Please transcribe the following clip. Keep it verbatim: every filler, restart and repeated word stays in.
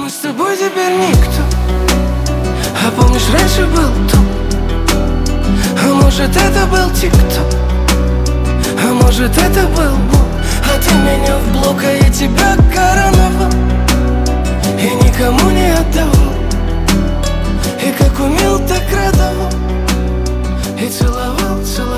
мы с тобой теперь никто. А помнишь, раньше был тут? А может, это был тик-ток? А может, это был Бог? А ты меня в блок, а я тебя короновал и никому не отдавал. И как умел, так радовал. И целовал, целовал.